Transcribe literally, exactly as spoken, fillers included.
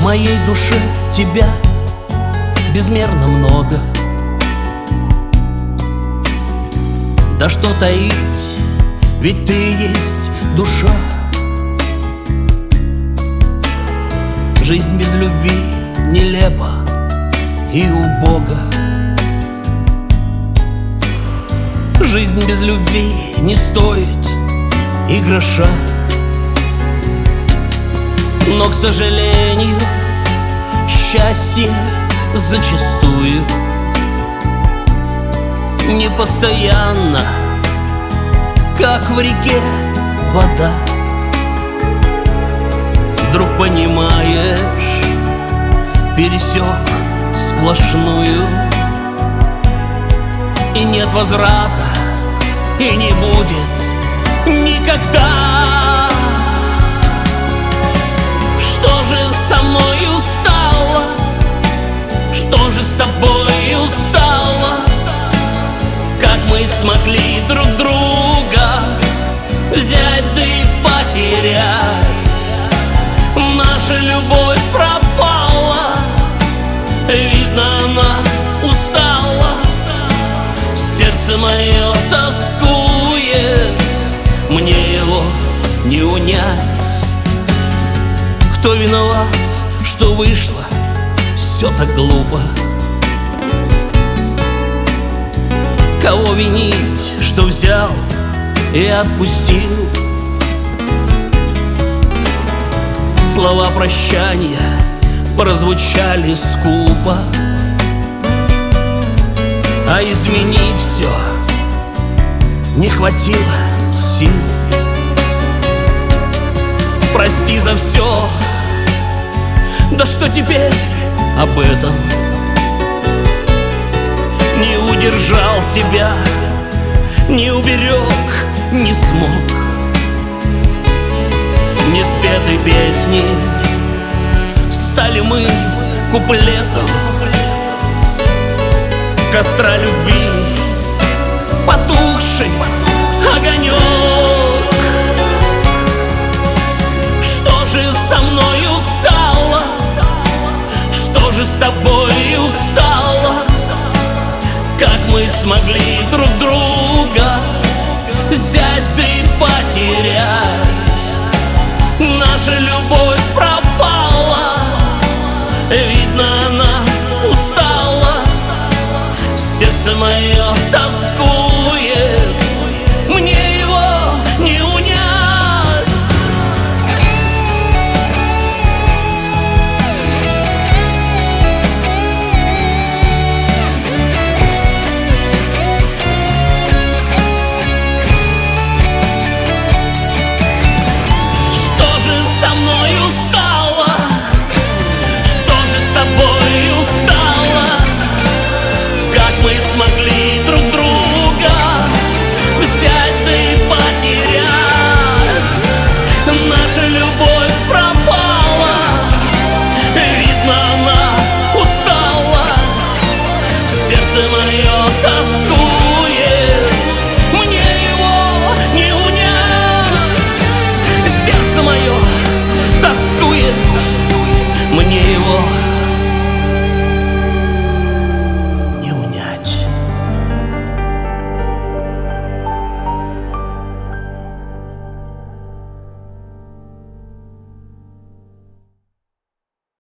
моей душе тебя безмерно много. Да что таить, ведь ты есть душа. Жизнь без любви нелепа и убога. Жизнь без любви не стоит и гроша. Но, к сожалению, счастье зачастую непостоянно, как в реке вода. Вдруг понимаешь, пересек сплошную, и нет возврата, и не будет никогда. Что же со мною стало? Что же с тобою стало? Как мы смогли друг друга взять да и потерять? Наша любовь пропала, видно, она устала. Сердце мое тоскует, мне его не унять. Кто виноват, что вышло все так глупо? Кого винить, что взял и отпустил? Слова прощания прозвучали скупо, а изменить все не хватило сил. Прости за все, да что теперь об этом? Не удержал тебя, не уберег, не смог. Не спетой песни стали мы куплетом костра любви, потухший огонек. Что же со мною стало? Что же с тобою стало? Как мы смогли друг друга